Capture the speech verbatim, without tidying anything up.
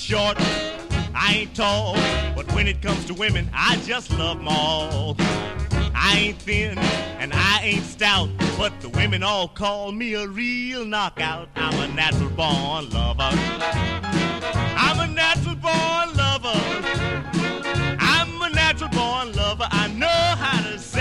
short, I ain't tall, but when it comes to women, I just love 'em all. I ain't thin and I ain't stout, but the women all call me a real knockout. I'm a natural born lover. I'm a natural born lover. I'm a natural born lover. I know how to